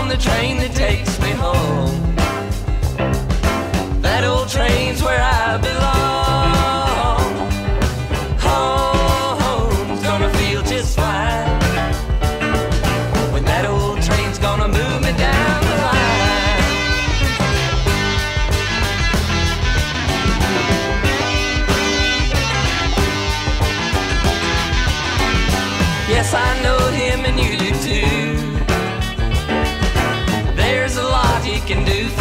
on the train that takes me home. That old train's where I belong. Home's gonna feel just fine when that old train's gonna move me down the line. Yes, I know him and you do too. There's a lot he can do